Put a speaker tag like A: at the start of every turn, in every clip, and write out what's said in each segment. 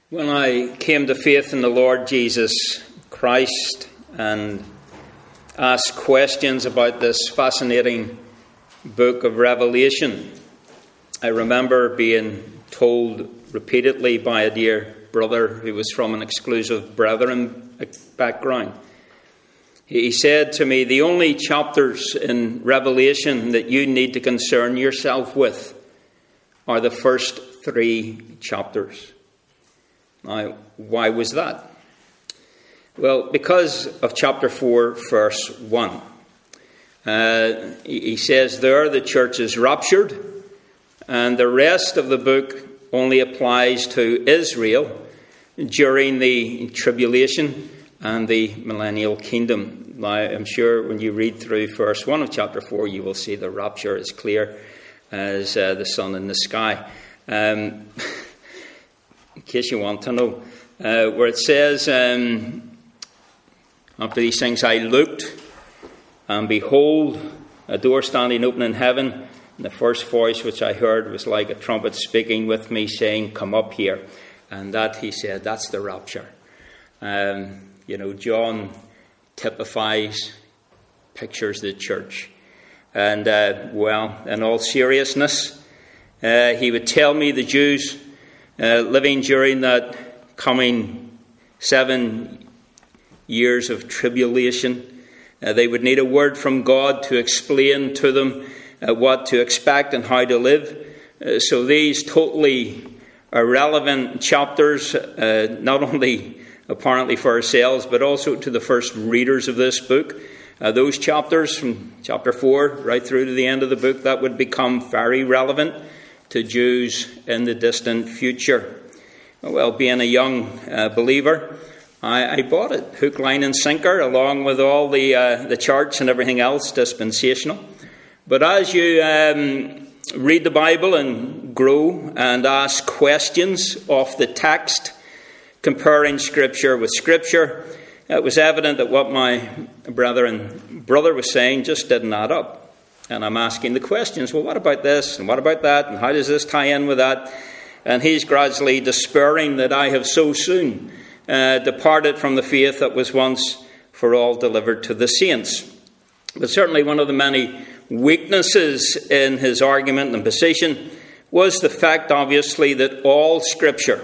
A: When I came to faith in the Lord Jesus Christ and asked questions about this fascinating book of Revelation, I remember being told repeatedly by a dear brother who was from an exclusive brethren background. He said to me, the only chapters in Revelation that you need to concern yourself with are the first 3 chapters. Now, why was that? Well, because of chapter 4, verse 1. He says there the church is raptured, and the rest of the book only applies to Israel during the tribulation and the millennial kingdom. Now, I'm sure when you read through verse 1 of chapter 4, you will see the rapture is clear as the sun in the sky. In case you want to know, where it says, after these things I looked, and behold, a door standing open in heaven, and the first voice which I heard was like a trumpet speaking with me, saying, come up here. And that, he said, that's the rapture. John typifies, pictures the church. And, in all seriousness, he would tell me the Jews living during that coming 7 years of tribulation, they would need a word from God to explain to them what to expect and how to live. So these totally irrelevant chapters, not only apparently for ourselves, but also to the first readers of this book, those chapters from chapter 4 right through to the end of the book, that would become very relevant to Jews in the distant future. Well, being a young believer, I bought it, hook, line and sinker, along with all the charts and everything else, dispensational. But as you read the Bible and grow and ask questions of the text, comparing Scripture with Scripture, it was evident that what my brother was saying just didn't add up. And I'm asking the questions, well, what about this? And what about that? And how does this tie in with that? And he's gradually despairing that I have so soon departed from the faith that was once for all delivered to the saints. But certainly one of the many weaknesses in his argument and position was the fact, obviously, that all Scripture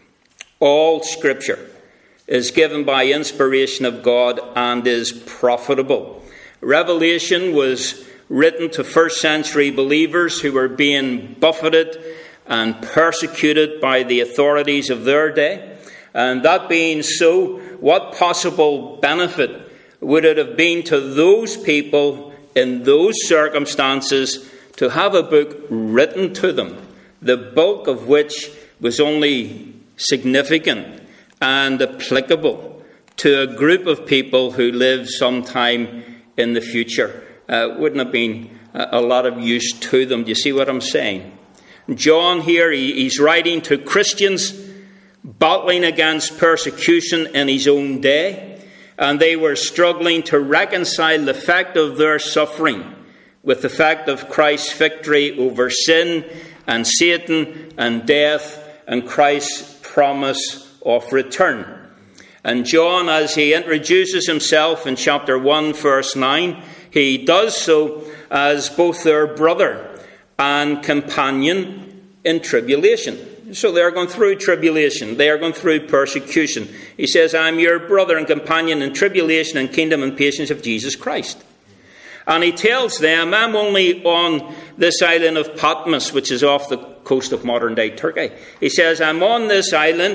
A: is given by inspiration of God and is profitable. Revelation was written to first century believers who were being buffeted and persecuted by the authorities of their day. And that being so, what possible benefit would it have been to those people in those circumstances to have a book written to them, the bulk of which was only significant and applicable to a group of people who live sometime in the future? Wouldn't have been a lot of use to them. Do you see what I'm saying? John here, he's writing to Christians battling against persecution in his own day, and they were struggling to reconcile the fact of their suffering with the fact of Christ's victory over sin and Satan and death and Christ's promise of return. And John, as he introduces himself in chapter 1, verse 9, he does so as both their brother and companion in tribulation. So they are going through tribulation. They are going through persecution. He says, I'm your brother and companion in tribulation and kingdom and patience of Jesus Christ. And he tells them, I'm only on this island of Patmos, which is off the coast of modern-day Turkey. He says, I'm on this island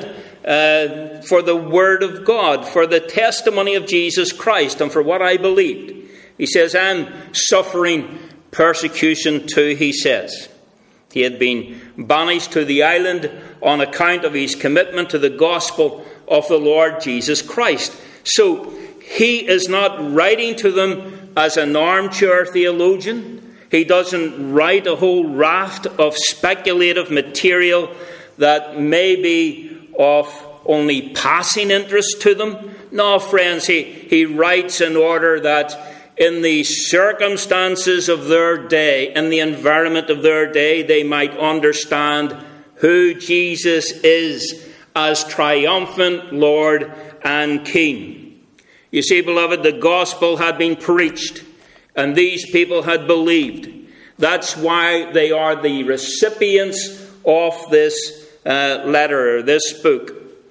A: for the word of God, for the testimony of Jesus Christ, and for what I believed. He says, I'm suffering persecution too, he says. He had been banished to the island on account of his commitment to the gospel of the Lord Jesus Christ. So he is not writing to them as an armchair theologian. He doesn't write a whole raft of speculative material that may be of only passing interest to them. No, friends, he writes in order that in the circumstances of their day, in the environment of their day, they might understand who Jesus is as triumphant Lord and King. You see, beloved, the gospel had been preached, and these people had believed. That's why they are the recipients of this letter, or this book.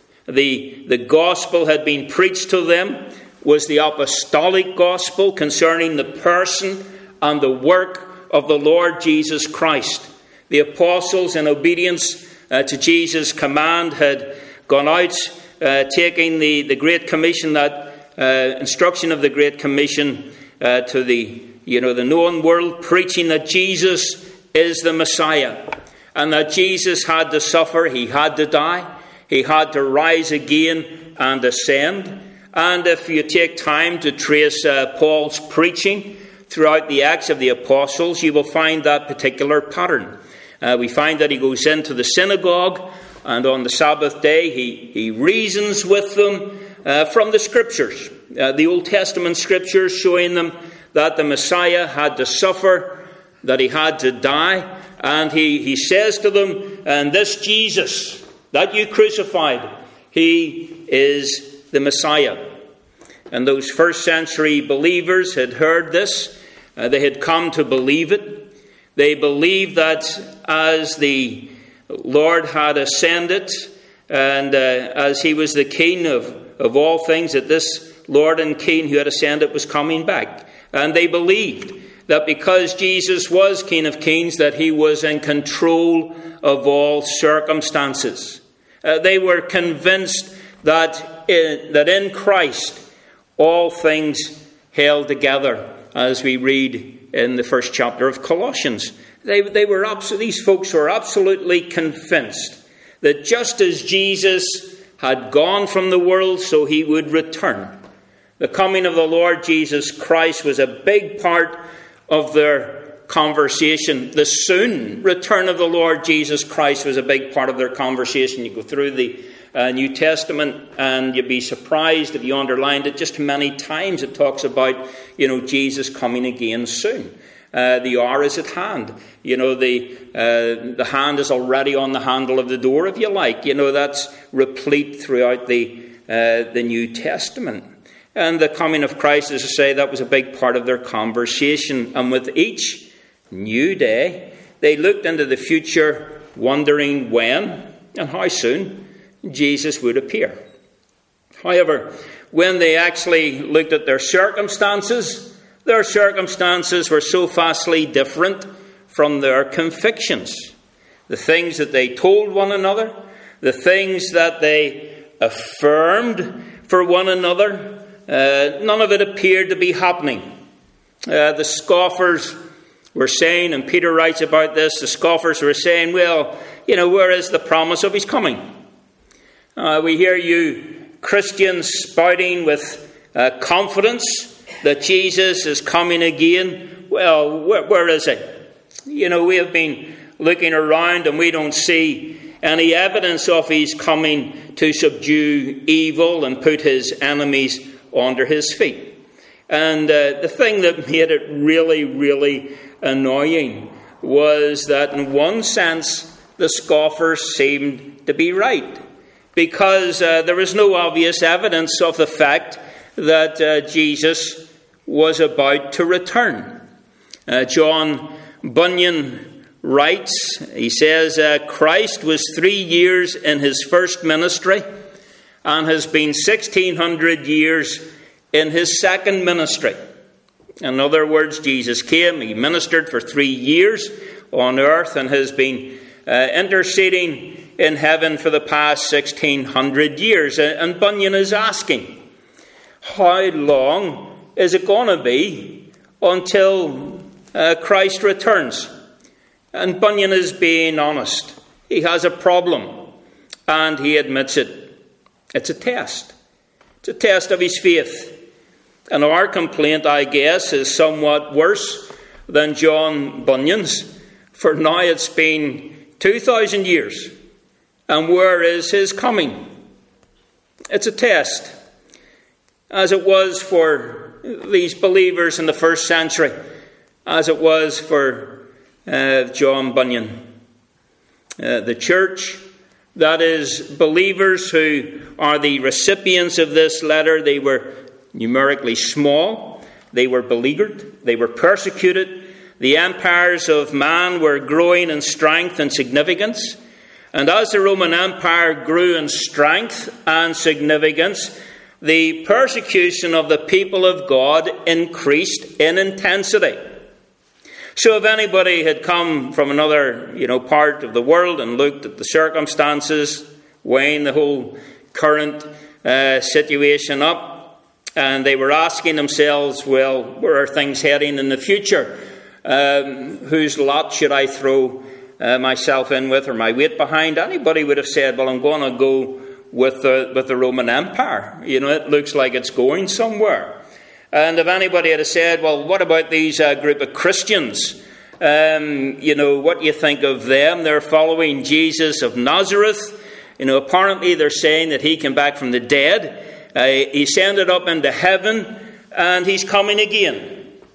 A: The gospel had been preached to them, was the apostolic gospel concerning the person and the work of the Lord Jesus Christ. The apostles, in obedience to Jesus' command, had gone out taking the Great Commission, that instruction of the Great Commission to the known world, preaching that Jesus is the Messiah, and that Jesus had to suffer, he had to die, he had to rise again and ascend. And if you take time to trace Paul's preaching throughout the Acts of the Apostles, you will find that particular pattern. We find that he goes into the synagogue, and on the Sabbath day he reasons with them from the Scriptures, the Old Testament Scriptures, showing them that the Messiah had to suffer, that he had to die. And he says to them, and this Jesus that you crucified, he is the Messiah. And those first century believers had heard this. They had come to believe it. They believed that as the Lord had ascended, and as he was the King of all things, that this Lord and King who had ascended was coming back. And they believed that because Jesus was King of Kings, that he was in control of all circumstances. They were convinced that in Christ all things held together, as we read in the first chapter of Colossians. These folks were absolutely convinced that just as Jesus had gone from the world, so he would return. The coming of the Lord Jesus Christ was a big part of their conversation. The soon return of the Lord Jesus Christ was a big part of their conversation. You go through the New Testament and you'd be surprised if you underlined it just how many times it talks about, Jesus coming again soon. The hour is at hand. The hand is already on the handle of the door, if you like. That's replete throughout the New Testament. And the coming of Christ, as I say, that was a big part of their conversation. And with each new day, they looked into the future, wondering when and how soon Jesus would appear. However, when they actually looked at their circumstances were so vastly different from their convictions. The things that they told one another, the things that they affirmed for one another, none of it appeared to be happening. The scoffers were saying, and Peter writes about this, the scoffers were saying, well, where is the promise of his coming? We hear you Christians spouting with confidence that Jesus is coming again. Well, where is he? We have been looking around and we don't see any evidence of his coming to subdue evil and put his enemies under his feet. And the thing that made it really, really annoying was that in one sense the scoffers seemed to be right, because there was no obvious evidence of the fact that Jesus was about to return. John Bunyan writes, he says, Christ was 3 years in his first ministry and has been 1,600 years in his second ministry. In other words, Jesus came, he ministered for 3 years on earth and has been interceding in heaven for the past 1,600 years. And Bunyan is asking, how long is it going to be until Christ returns? And Bunyan is being honest. He has a problem, and he admits it. It's a test. It's a test of his faith. And our complaint, I guess, is somewhat worse than John Bunyan's. For now it's been 2,000 years. And where is his coming? It's a test. As it was for these believers in the first century. As it was for John Bunyan. The church That is, believers who are the recipients of this letter, they were numerically small, they were beleaguered, they were persecuted. The empires of man were growing in strength and significance. And as the Roman Empire grew in strength and significance, the persecution of the people of God increased in intensity. So if anybody had come from another, part of the world and looked at the circumstances, weighing the whole current situation up, and they were asking themselves, well, where are things heading in the future? Whose lot should I throw myself in with, or my weight behind? Anybody would have said, well, I'm going to go with the Roman Empire. It looks like it's going somewhere. And if anybody had said, well, what about these group of Christians? What do you think of them? They're following Jesus of Nazareth. Apparently they're saying that he came back from the dead. He ascended up into heaven, and he's coming again.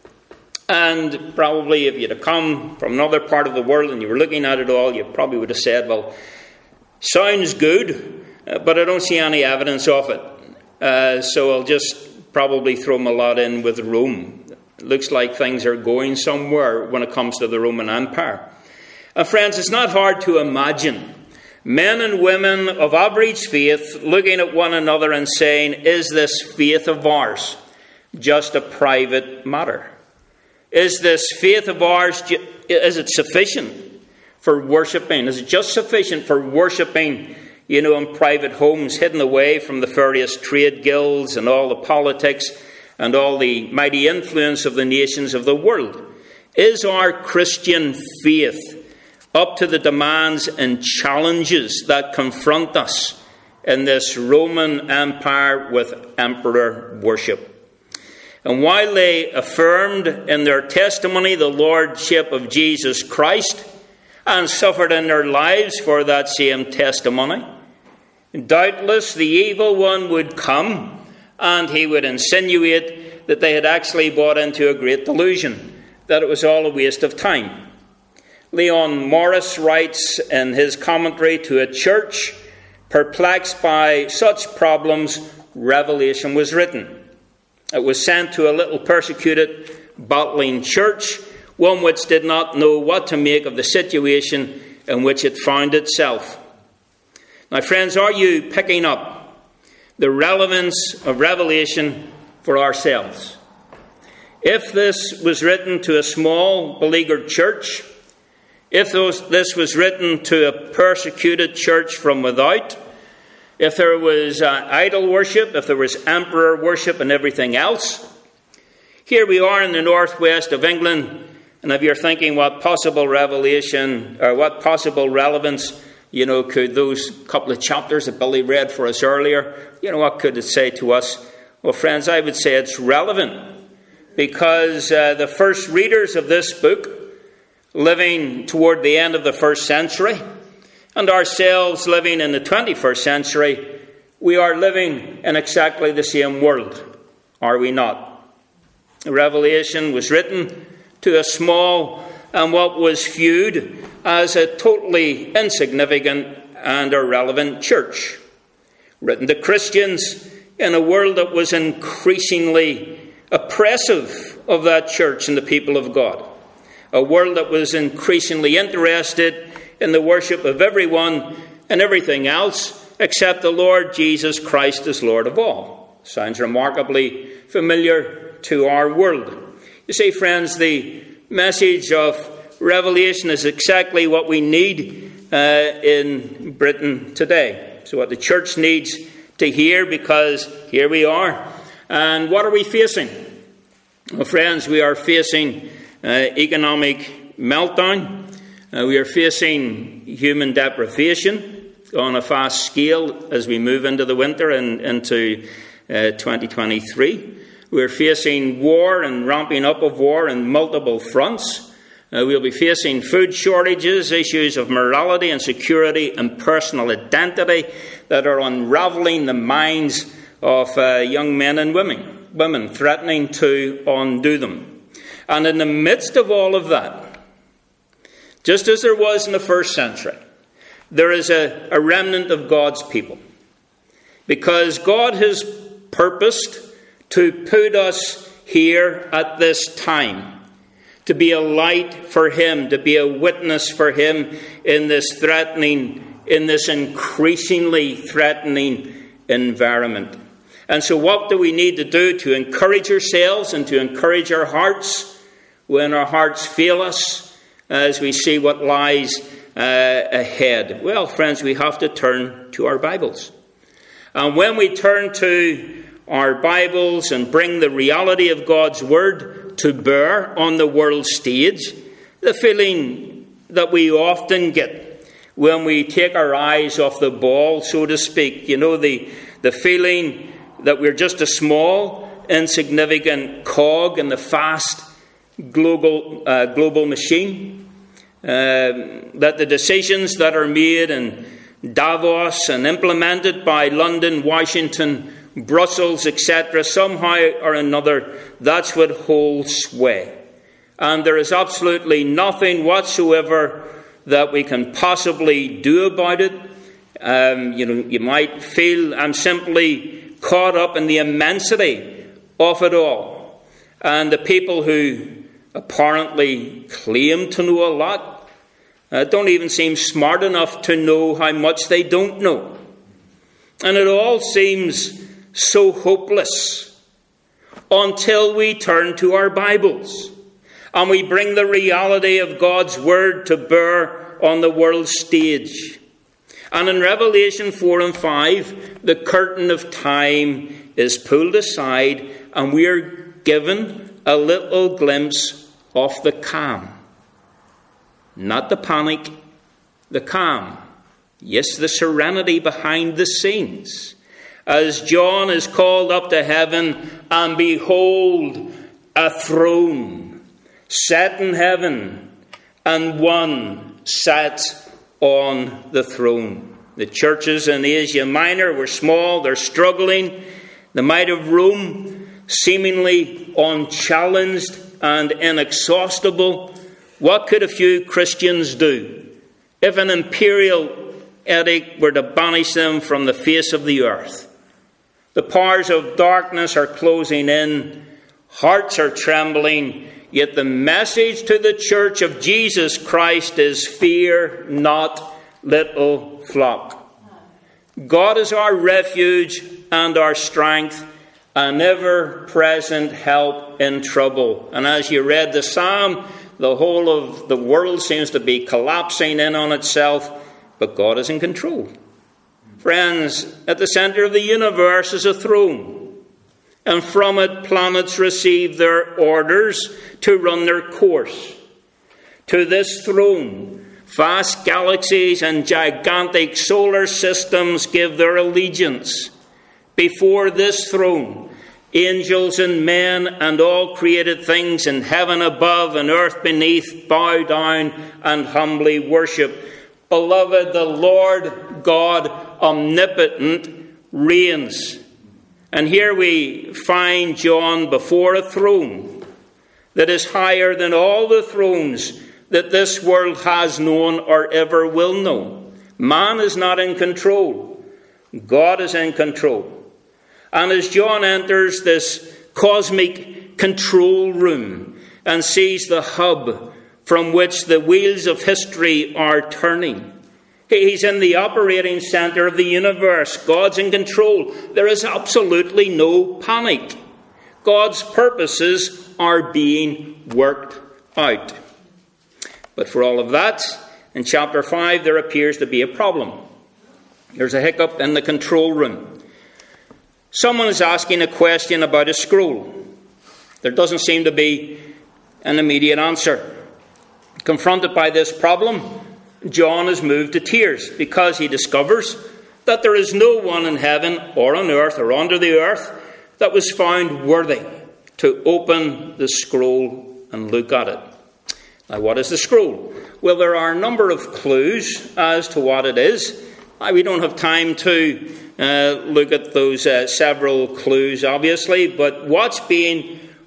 A: And probably if you'd have come from another part of the world and you were looking at it all, you probably would have said, well, sounds good, but I don't see any evidence of it. So I'll just probably throw my lot in with Rome. It looks like things are going somewhere when it comes to the Roman Empire. And friends, it's not hard to imagine men and women of average faith looking at one another and saying, is this faith of ours just a private matter? Is this faith of ours, is it sufficient for worshipping? Is it just sufficient for worshipping, in private homes, hidden away from the various trade guilds and all the politics and all the mighty influence of the nations of the world? Is our Christian faith up to the demands and challenges that confront us in this Roman Empire with emperor worship? And while they affirmed in their testimony the lordship of Jesus Christ and suffered in their lives for that same testimony, doubtless the evil one would come and he would insinuate that they had actually bought into a great delusion, that it was all a waste of time. Leon Morris writes in his commentary to a church perplexed by such problems, Revelation was written. It was sent to a little persecuted, battling church, one which did not know what to make of the situation in which it found itself. Now, friends, are you picking up the relevance of Revelation for ourselves? If this was written to a small, beleaguered church, if this was written to a persecuted church from without, if there was idol worship, if there was emperor worship and everything else. Here we are in the northwest of England, and if you're thinking what possible revelation or what possible relevance, could those couple of chapters that Billy read for us earlier, what could it say to us? Well, friends, I would say it's relevant because the first readers of this book, living toward the end of the first century, and ourselves living in the 21st century, we are living in exactly the same world, are we not? Revelation was written to a small and what was viewed as a totally insignificant and irrelevant church. Written to Christians in a world that was increasingly oppressive of that church and the people of God. A world that was increasingly interested in the worship of everyone and everything else except the Lord Jesus Christ as Lord of all. Sounds remarkably familiar to our world. You see, friends, the message of Revelation is exactly what we need in Britain today. So what the church needs to hear, because here we are. And what are we facing? Well, friends, we are facing economic meltdown. We are facing human deprivation on a fast scale as we move into the winter and into 2023. We're facing war and ramping up of war in multiple fronts. We'll be facing food shortages, issues of morality and security and personal identity that are unraveling the minds of young men and women, threatening to undo them. And in the midst of all of that, just as there was in the first century, there is a remnant of God's people. Because God has purposed to put us here at this time, to be a light for Him, to be a witness for Him in this increasingly threatening environment. And so what do we need to do to encourage ourselves and to encourage our hearts when our hearts fail us as we see what lies ahead? Well, friends, we have to turn to our Bibles. And when we turn to our Bibles and bring the reality of God's Word to bear on the world stage, the feeling that we often get when we take our eyes off the ball, so to speak, the feeling that we're just a small, insignificant cog in the fast global machine, that the decisions that are made in Davos and implemented by London, Washington, Brussels, etc., somehow or another, that's what holds sway. And there is absolutely nothing whatsoever that we can possibly do about it. You might feel I'm simply caught up in the immensity of it all. And the people who apparently claim to know a lot don't even seem smart enough to know how much they don't know. And it all seems so hopeless until we turn to our Bibles and we bring the reality of God's Word to bear on the world stage. And in Revelation 4 and 5, the curtain of time is pulled aside and we are given a little glimpse of the calm. Not the panic, the calm. Yes, the serenity behind the scenes. As John is called up to heaven, and behold, a throne set in heaven, and one sat on the throne. The churches in Asia Minor were small, they're struggling. The might of Rome, seemingly unchallenged and inexhaustible. What could a few Christians do if an imperial edict were to banish them from the face of the earth? The powers of darkness are closing in. Hearts are trembling. Yet the message to the church of Jesus Christ is, fear not, little flock. God is our refuge and our strength, an ever-present help in trouble. And as you read the psalm, the whole of the world seems to be collapsing in on itself, but God is in control. Friends, at the center of the universe is a throne, and from it planets receive their orders to run their course. To this throne, vast galaxies and gigantic solar systems give their allegiance. Before this throne, angels and men and all created things in heaven above and earth beneath bow down and humbly worship. Beloved, the Lord God omnipotent reigns. And here we find John before a throne that is higher than all the thrones that this world has known or ever will know. Man is not in control. God is in control. And as John enters this cosmic control room and sees the hub from which the wheels of history are turning, he's in the operating center of the universe. God's in control. There is absolutely no panic. God's purposes are being worked out. But for all of that, in chapter 5, there appears to be a problem. There's a hiccup in the control room. Someone is asking a question about a scroll. There doesn't seem to be an immediate answer. Confronted by this problem, John is moved to tears because he discovers that there is no one in heaven or on earth or under the earth that was found worthy to open the scroll and look at it. Now, what is the scroll? Well, there are a number of clues as to what it is. We don't have time to look at those several clues, obviously, but what's being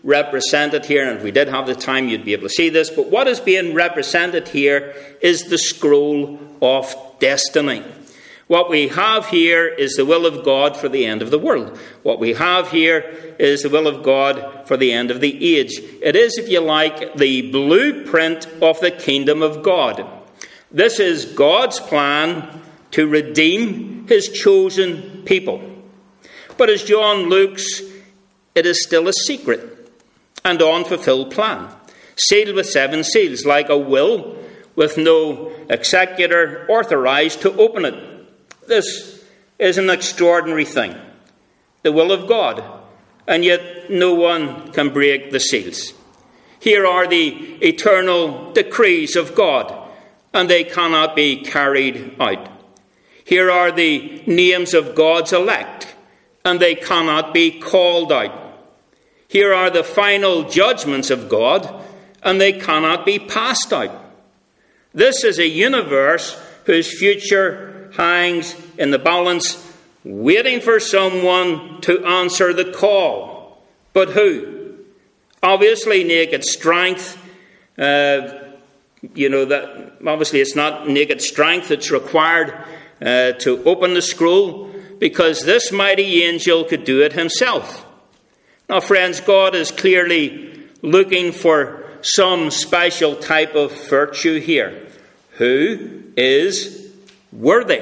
A: represented here, and if we did have the time, you'd be able to see this, but what is being represented here is the scroll of destiny. What we have here is the will of God for the end of the world. What we have here is the will of God for the end of the age. It is, if you like, the blueprint of the kingdom of God. This is God's plan to redeem his chosen people. But as John looks, it is still a secret and unfulfilled plan, sealed with 7 seals, like a will with no executor authorized to open it. This is an extraordinary thing, the will of God, and yet no one can break the seals. Here are the eternal decrees of God, and they cannot be carried out. Here are the names of God's elect, and they cannot be called out. Here are the final judgments of God, and they cannot be passed out. This is a universe whose future hangs in the balance, waiting for someone to answer the call. But who? Obviously, naked strength. That obviously it's not naked strength that's required to open the scroll, because this mighty angel could do it himself. Now, friends, God is clearly looking for some special type of virtue here. Who is worthy?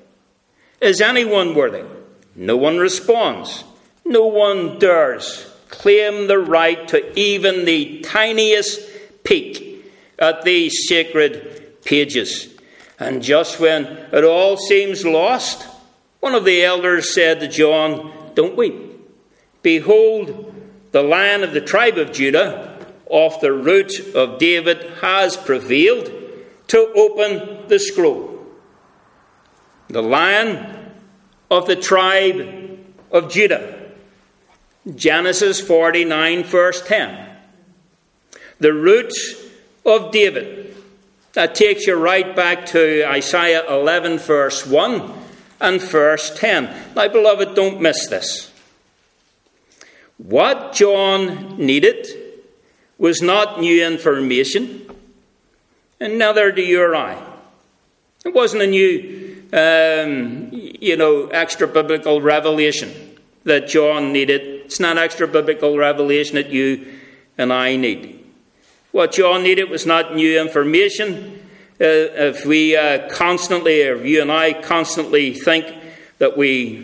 A: Is anyone worthy? No one responds. No one dares claim the right to even the tiniest peek at these sacred pages. And just when it all seems lost, one of the elders said to John, "Don't weep. Behold, the Lion of the tribe of Judah, of the root of David, has prevailed to open the scroll." The Lion of the tribe of Judah. Genesis 49, verse 10. The root of David. That takes you right back to Isaiah 11, verse 1 and verse 10. Now, beloved, don't miss this. What John needed was not new information, and neither do you or I. It wasn't a new extra biblical revelation that John needed. It's not extra biblical revelation that you and I need. What John needed was not new information. If we constantly, or you and I constantly think that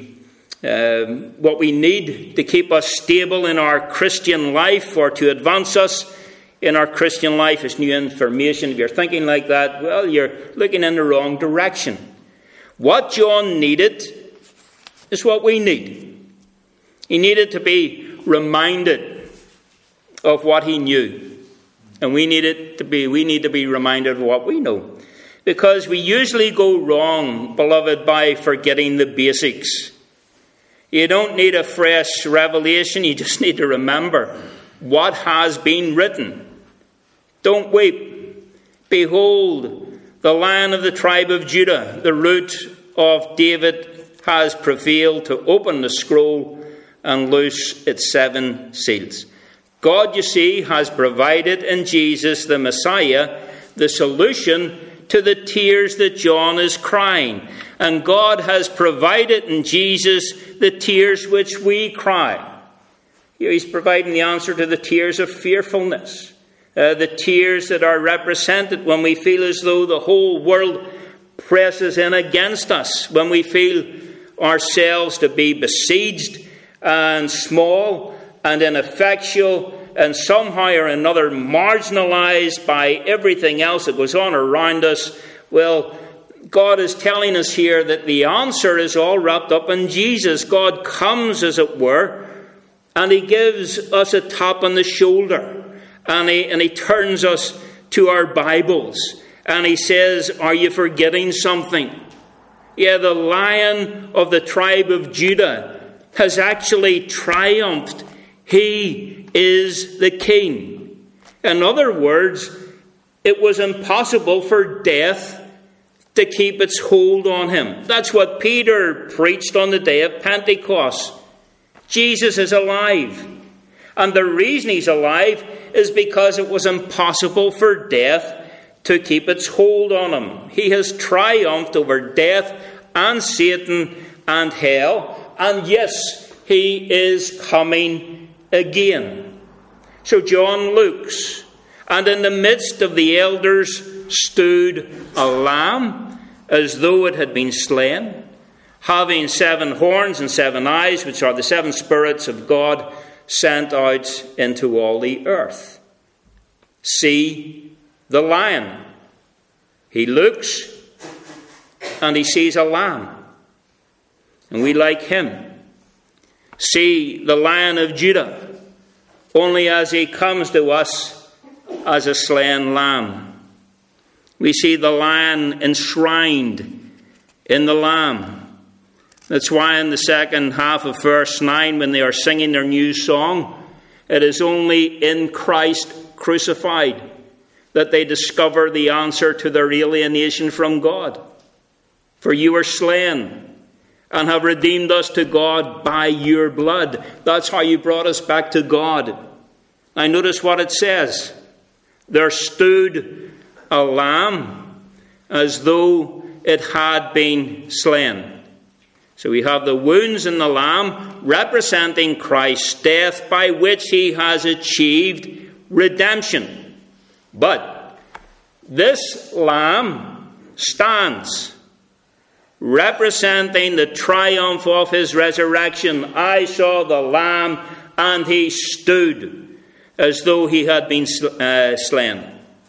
A: what we need to keep us stable in our Christian life or to advance us in our Christian life is new information. If you're thinking like that, well, you're looking in the wrong direction. What John needed is what we need. He needed to be reminded of what he knew. And we need to be reminded of what we know. Because we usually go wrong, beloved, by forgetting the basics. You don't need a fresh revelation, you just need to remember what has been written. Don't weep. Behold, the Lion of the tribe of Judah, the root of David, has prevailed to open the scroll and loose its 7 seals. God, you see, has provided in Jesus, the Messiah, the solution to the tears that John is crying. And God has provided in Jesus the tears which we cry. He's providing the answer to the tears of fearfulness. The tears that are represented when we feel as though the whole world presses in against us. When we feel ourselves to be besieged and small and ineffectual and somehow or another marginalized by everything else that goes on around us. Well, God is telling us here that the answer is all wrapped up in Jesus. God comes, as it were, and he gives us a tap on the shoulder. And he turns us to our Bibles. And he says, are you forgetting something? Yeah, the Lion of the tribe of Judah has actually triumphed. He is the King. In other words, it was impossible for death to keep its hold on him. That's what Peter preached on the day of Pentecost. Jesus is alive. And the reason he's alive is because it was impossible for death to keep its hold on him. He has triumphed over death and Satan and hell. And yes, he is coming again. So John looks, and in the midst of the elders stood a lamb, as though it had been slain, having 7 horns and 7 eyes, which are the 7 spirits of God sent out into all the earth. See the lion. He looks and he sees a lamb, and we like him. See the Lion of Judah, only as he comes to us as a slain lamb. We see the lion enshrined in the lamb. That's why in the second half of verse 9, when they are singing their new song, it is only in Christ crucified that they discover the answer to their alienation from God. For you were slain and have redeemed us to God by your blood. That's how you brought us back to God. Now notice what it says. There stood a lamb as though it had been slain. So we have the wounds in the lamb representing Christ's death, by which he has achieved redemption. But this lamb stands, representing the triumph of his resurrection. I saw the lamb, and he stood as though he had been slain,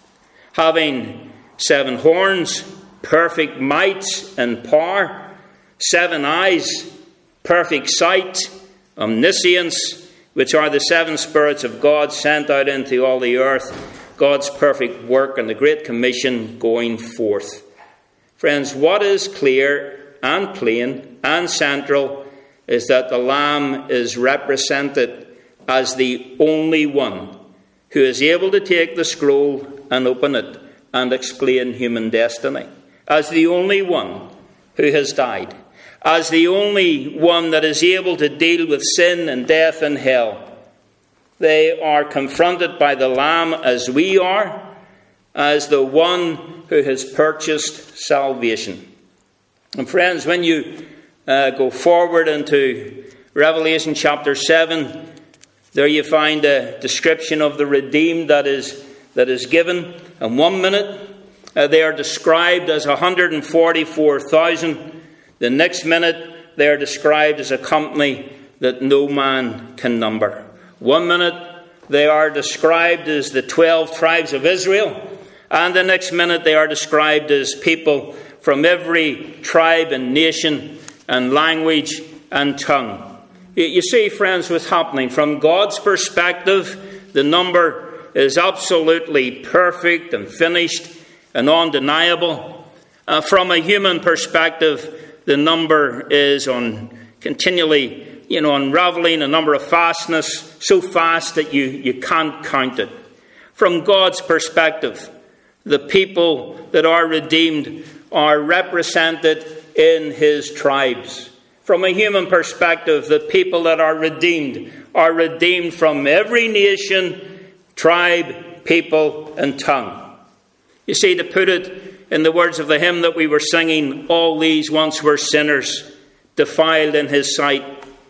A: having 7 horns, perfect might and power, 7 eyes, perfect sight, omniscience, which are the 7 spirits of God sent out into all the earth, God's perfect work and the Great Commission going forth. Friends, what is clear and plain and central is that the Lamb is represented as the only one who is able to take the scroll and open it and explain human destiny, as the only one who has died, as the only one that is able to deal with sin and death and hell. They are confronted by the Lamb as we are, as the one who has purchased salvation. And friends, when you go forward into Revelation chapter 7, there you find a description of the redeemed that is given. In 1 minute, they are described as 144,000. The next minute, they are described as a company that no man can number. 1 minute, they are described as the 12 tribes of Israel. And the next minute, they are described as people from every tribe and nation and language and tongue. You see, friends, what's happening. From God's perspective, the number is absolutely perfect and finished and undeniable. From a human perspective, the number is continually, unraveling, a number of fastness, so fast that you can't count it. From God's perspective, the people that are redeemed are represented in his tribes. From a human perspective, the people that are redeemed from every nation, tribe, people, and tongue. You see, to put it in the words of the hymn that we were singing, all these once were sinners, defiled in his sight,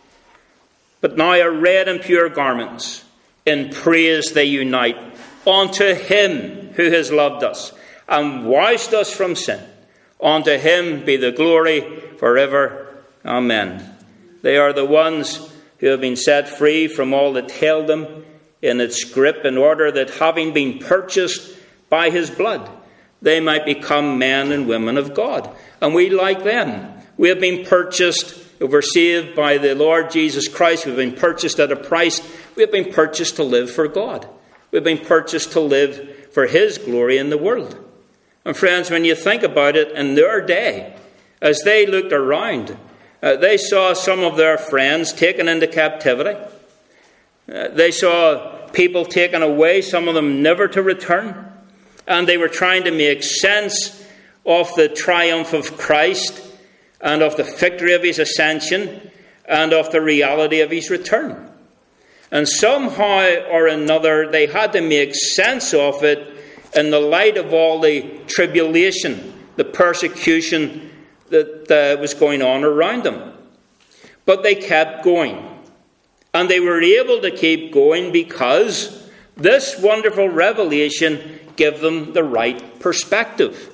A: but now are red and pure garments, in praise they unite, unto him who has loved us, and washed us from sin. Unto him be the glory forever. Amen. They are the ones who have been set free from all that held them in its grip, in order that, having been purchased by his blood, they might become men and women of God. And we, like them, we have been purchased. We're saved by the Lord Jesus Christ. We've been purchased at a price. We have been purchased to live for God. We've been purchased to live for his glory in the world. And friends, when you think about it, in their day, as they looked around, they saw some of their friends taken into captivity. They saw people taken away, some of them never to return. And they were trying to make sense of the triumph of Christ and of the victory of his ascension and of the reality of his return. And somehow or another, they had to make sense of it in the light of all the tribulation, the persecution that was going on around them. But they kept going. And they were able to keep going because this wonderful revelation gave them the right perspective.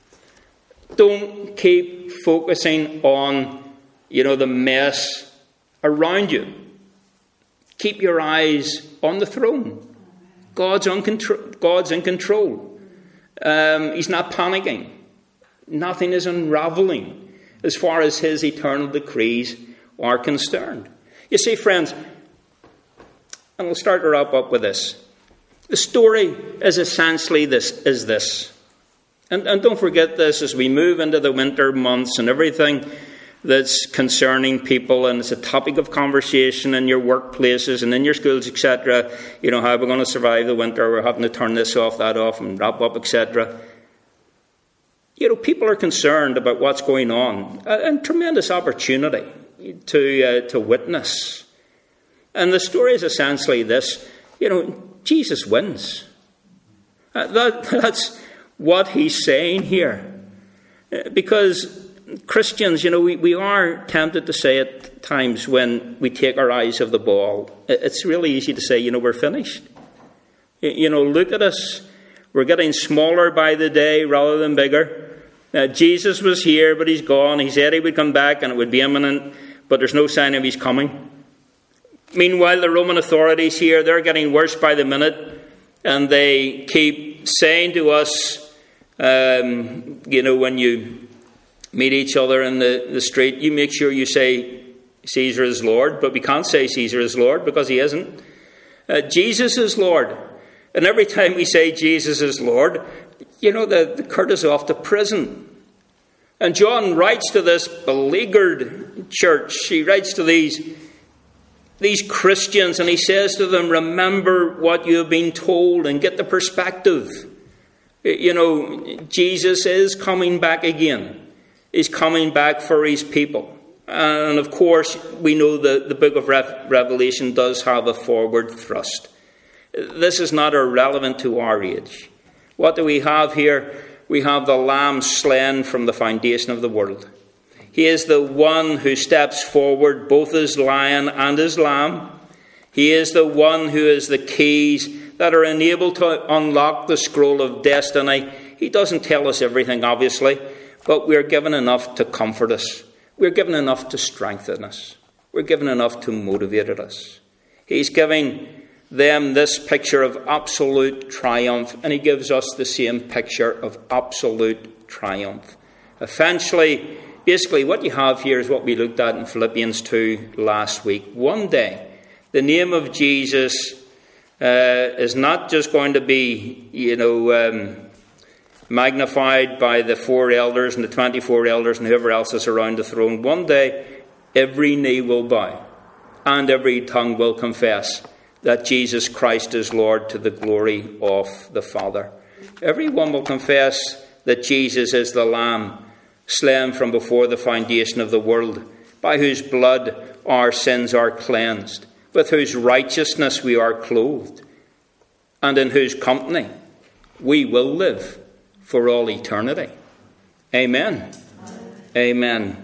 A: Don't keep focusing on, the mess around you. Keep your eyes on the throne. God's in control. He's not panicking. Nothing is unraveling as far as his eternal decrees are concerned. You see, friends, and we'll start to wrap up with this. The story is essentially this. And don't forget this as we move into the winter months and everything that's concerning people, and it's a topic of conversation in your workplaces and in your schools, etc. How we're going to survive the winter, we're having to turn this off, that off, and wrap up, etc. People are concerned about what's going on, and tremendous opportunity to witness. And the story is essentially this: Jesus wins. That's what he's saying here, because Christians, we are tempted to say at times when we take our eyes off the ball, it's really easy to say, we're finished. Look at us. We're getting smaller by the day rather than bigger. Jesus was here, but he's gone. He said he would come back and it would be imminent, but there's no sign of his coming. Meanwhile, the Roman authorities here, they're getting worse by the minute, and they keep saying to us, when you meet each other in the street, you make sure you say Caesar is Lord, but we can't say Caesar is Lord because he isn't. Jesus is Lord. And every time we say Jesus is Lord, the curt is off to prison. And John writes to this beleaguered church. He writes to these Christians, and he says to them, remember what you have been told and get the perspective. Jesus is coming back again. He's coming back for his people. And of course, we know the book of Revelation does have a forward thrust. This is not irrelevant to our age. What do we have here? We have the Lamb slain from the foundation of the world. He is the one who steps forward both as lion and as lamb. He is the one who has the keys that are enabled to unlock the scroll of destiny. He doesn't tell us everything, obviously, but we're given enough to comfort us. We're given enough to strengthen us. We're given enough to motivate us. He's giving them this picture of absolute triumph, and he gives us the same picture of absolute triumph. Basically, what you have here is what we looked at in Philippians 2 last week. One day, the name of Jesus is not just going to be, magnified by the 4 elders and the 24 elders and whoever else is around the throne. One day, every knee will bow and every tongue will confess that Jesus Christ is Lord, to the glory of the Father. Everyone will confess that Jesus is the Lamb slain from before the foundation of the world, by whose blood our sins are cleansed, with whose righteousness we are clothed, and in whose company we will live for all eternity. Amen. Amen.